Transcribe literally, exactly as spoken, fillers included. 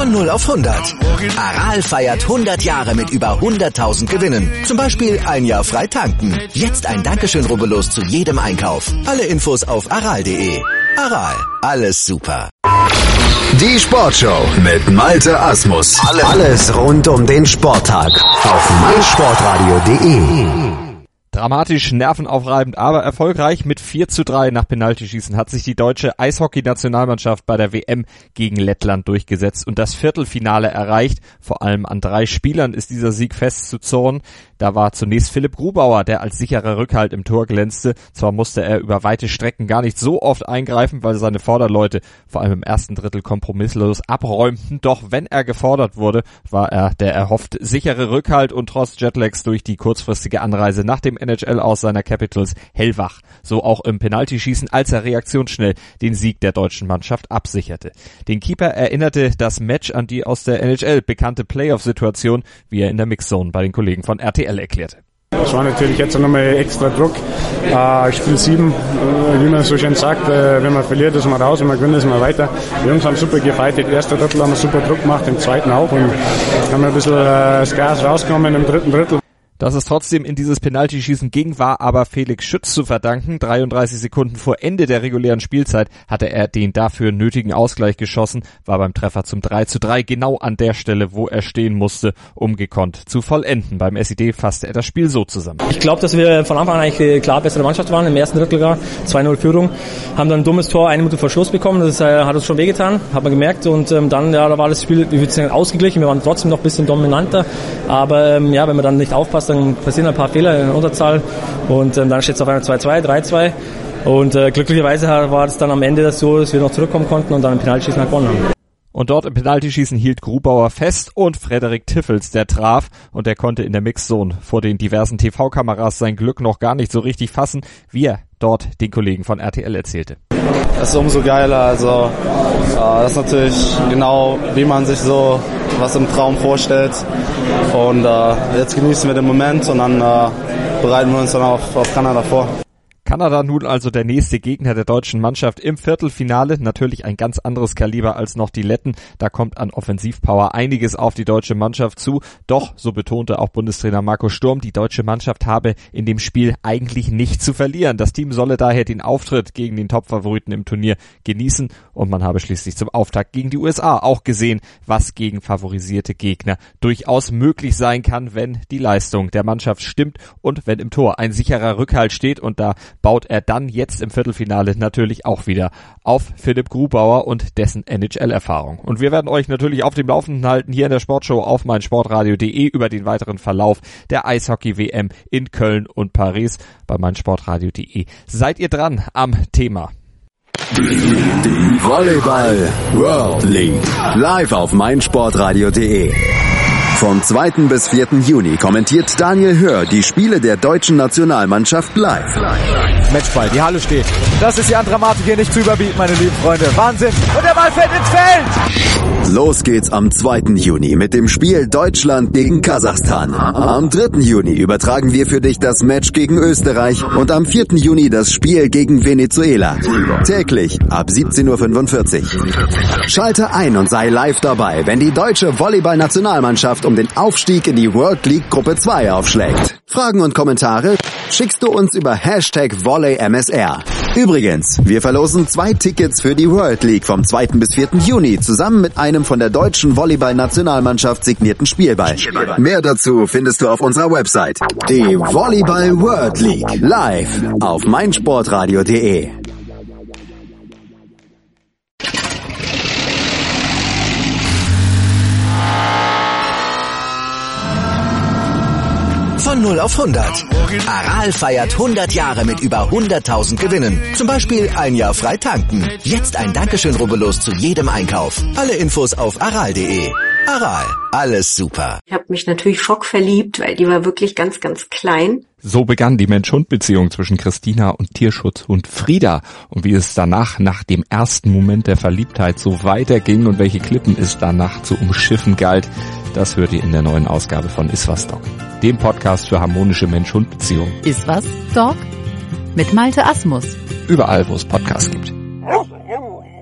Von null auf hundert. Aral feiert hundert Jahre mit über hunderttausend Gewinnen. Zum Beispiel ein Jahr frei tanken. Jetzt ein Dankeschön, rubbellos zu jedem Einkauf. Alle Infos auf aral punkt de. Aral, alles super. Die Sportshow mit Malte Asmus. Alles rund um den Sporttag auf meinsportradio punkt de. Dramatisch, nervenaufreibend, aber erfolgreich. Mit vier zu drei nach Penaltyschießen hat sich die deutsche Eishockey-Nationalmannschaft bei der W M gegen Lettland durchgesetzt und das Viertelfinale erreicht. Vor allem an drei Spielern ist dieser Sieg festzuzurren. Da war zunächst Philipp Grubauer, der als sicherer Rückhalt im Tor glänzte. Zwar musste er über weite Strecken gar nicht so oft eingreifen, weil seine Vorderleute vor allem im ersten Drittel kompromisslos abräumten. Doch wenn er gefordert wurde, war er der erhofft sichere Rückhalt und trotz Jetlags durch die kurzfristige Anreise nach dem N H L aus seiner Capitals hellwach. So auch im Penaltyschießen, als er reaktionsschnell den Sieg der deutschen Mannschaft absicherte. Den Keeper erinnerte das Match an die aus der N H L bekannte Playoff-Situation, wie er in der Mixzone bei den Kollegen von R T L erklärte. Das war natürlich jetzt nochmal extra Druck. Äh, Spiel sieben, äh, wie man so schön sagt, äh, wenn man verliert, ist man raus, wenn man gewinnt, ist man weiter. Die Jungs haben super gefightet. Im ersten Drittel haben wir super Druck gemacht, im zweiten auch. Und haben wir ein bisschen äh, das Gas rausgenommen im dritten Drittel. Dass es trotzdem in dieses Penaltyschießen ging, war aber Felix Schütz zu verdanken. dreiunddreißig Sekunden vor Ende der regulären Spielzeit hatte er den dafür nötigen Ausgleich geschossen, war beim Treffer zum drei zu drei genau an der Stelle, wo er stehen musste, um gekonnt zu vollenden. Beim S E D fasste er das Spiel so zusammen. Ich glaube, dass wir von Anfang an eigentlich klar bessere Mannschaft waren. Im ersten Drittel gar zwei null Führung, haben dann ein dummes Tor, eine Minute vor Schluss bekommen. Das äh, hat uns schon wehgetan, hat man gemerkt. Und ähm, dann ja, da war das Spiel, wie würde ich sagen, ausgeglichen. Wir waren trotzdem noch ein bisschen dominanter. Aber ähm, ja, wenn man dann nicht aufpasst, dann passieren ein paar Fehler in der Unterzahl und ähm, dann steht es auf einmal zwei zwei, drei zwei und äh, glücklicherweise war es dann am Ende das so, dass wir noch zurückkommen konnten und dann im Penaltyschießen gewonnen haben. Und dort im Penaltyschießen hielt Grubauer fest und Frederik Tiffels, der traf und er konnte in der Mixzone vor den diversen T V-Kameras sein Glück noch gar nicht so richtig fassen, wie er dort den Kollegen von R T L erzählte. Das ist umso geiler, also äh, das ist natürlich genau, wie man sich so was im Traum vorstellt und äh, jetzt genießen wir den Moment und dann äh, bereiten wir uns dann auf, auf Kanada vor. Kanada nun also der nächste Gegner der deutschen Mannschaft im Viertelfinale. Natürlich ein ganz anderes Kaliber als noch die Letten. Da kommt an Offensivpower einiges auf die deutsche Mannschaft zu. Doch, so betonte auch Bundestrainer Marco Sturm, die deutsche Mannschaft habe in dem Spiel eigentlich nichts zu verlieren. Das Team solle daher den Auftritt gegen den Topfavoriten im Turnier genießen. Und man habe schließlich zum Auftakt gegen die U S A auch gesehen, was gegen favorisierte Gegner durchaus möglich sein kann, wenn die Leistung der Mannschaft stimmt und wenn im Tor ein sicherer Rückhalt steht. Und da baut er dann jetzt im Viertelfinale natürlich auch wieder auf Philipp Grubauer und dessen N H L-Erfahrung. Und wir werden euch natürlich auf dem Laufenden halten hier in der Sportshow auf meinsportradio punkt de über den weiteren Verlauf der Eishockey-W M in Köln und Paris. Bei meinsportradio punkt de seid ihr dran am Thema. Die Volleyball World League live auf meinsportradio punkt de. Vom zweiten bis vierten Juni kommentiert Daniel Hör die Spiele der deutschen Nationalmannschaft live. Matchball, die Halle steht. Das ist die an Dramatik hier nicht zu überbieten, meine lieben Freunde. Wahnsinn. Und der Ball fällt ins Feld. Los geht's am zweiten Juni mit dem Spiel Deutschland gegen Kasachstan. Am dritten Juni übertragen wir für dich das Match gegen Österreich und am vierten Juni das Spiel gegen Venezuela. Täglich ab siebzehn Uhr fünfundvierzig. Schalte ein und sei live dabei, wenn die deutsche Volleyball-Nationalmannschaft um den Aufstieg in die World League Gruppe zwei aufschlägt. Fragen und Kommentare schickst du uns über Hashtag VolleyMSR. Übrigens, wir verlosen zwei Tickets für die World League vom zweiten bis vierten Juni zusammen mit einem von der deutschen Volleyball-Nationalmannschaft signierten Spielball. Mehr dazu findest du auf unserer Website. Die Volleyball World League live auf meinsportradio punkt de. Von null auf hundert. Aral feiert hundert Jahre mit über hunderttausend Gewinnen. Zum Beispiel ein Jahr frei tanken. Jetzt ein Dankeschön, rubbellos zu jedem Einkauf. Alle Infos auf aral punkt de. Aral, alles super. Ich habe mich natürlich schockverliebt, weil die war wirklich ganz, ganz klein. So begann die Mensch-Hund-Beziehung zwischen Christina und Tierschutzhund Frieda. Und wie es danach, nach dem ersten Moment der Verliebtheit, so weiterging und welche Klippen es danach zu umschiffen galt, das hört ihr in der neuen Ausgabe von Iswas Dog, dem Podcast für harmonische Mensch-Hund-Beziehungen. Iswas Dog? Mit Malte Asmus. Überall, wo es Podcasts gibt.